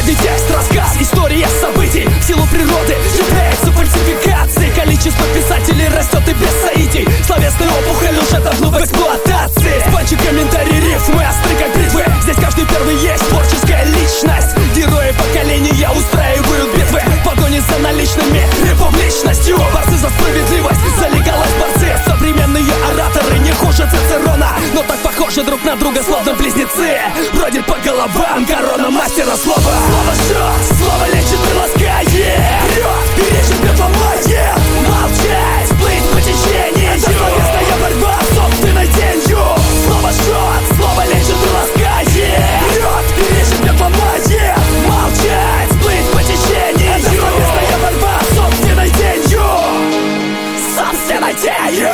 не текст, рассказ, история событий. В силу природы является фальсификацией. Количество писателей растет и без соитий. Словесная опухоль уже давно в эксплуатации. Спанчи, комментарии, рифмы остры как бритвы. Здесь каждый первый есть творческая личность. Герои поколения устраивают битвы в погоне за наличными и публичностью. Борцы за справедливость, за легалность борцы. Современные ораторы не хуже Цицерона, но так похожи друг на друга, словно близнецы. Бродит по головам корона мастера слова. Слово жжет, слово лечит, приласкает. Вперед, и речь бьет ломает. Молчать, плыть по течению. Это словесная борьба с собственной тенью. Слово жжет, слово лечит, приласкает. Вперед, и речь бьет ломает. Молчать, плыть по течению. Это словесная борьба с собственной тенью. Собственной тенью.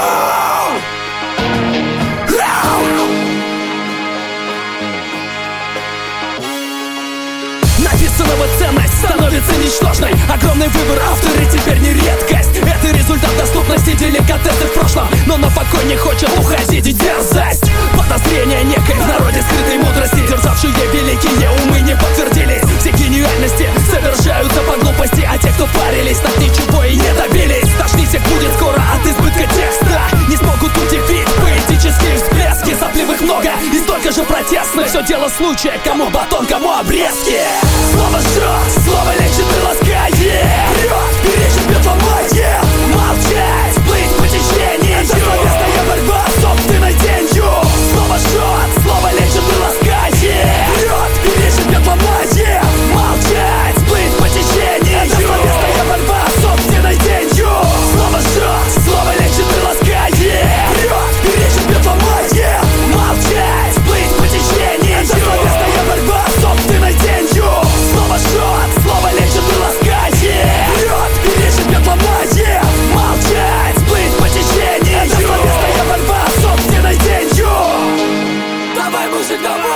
Написанного ценность становится ничтожной. Огромный выбор, авторы теперь не редкость. Это результат доступности деликатесы в прошлом, но на покой не хочет уходить и дерзость. Подозрения некой в народе скрытой мудрости, державшие великие умы, не подтвердились. Все гениальности совершаются по глупости, а те, кто парились, так ничего и не добились. Тошнить их будет скоро от избытка текста. Не смогут удивить поэтические всплески. Сопливых много и столько же протестных. Все дело случая, кому батон, кому обрезки. Слово жжет, слово лечит, приласкает. Вперед, и речь бьет ломает. Молчать, плыть по течению. Это словесная борьба с собственной тенью. Слово жжет, слово лечит, приласкает. Вперед, и речь бьет ломает. Молчать, плыть по течению. Это словесная борьба с собственной тенью. Слово жжет, слово лечит, приласкает. Вперед, и речь бьет ломает. Молчать, плыть по течению. Это словесная борьба с собственной тенью. Слово жжет, слово лечит, приласкает. Вперед, и речь бьет ломает. Молчать, плыть по течению. Это словесная борьба с собственной тенью. Давай, мужик, давай.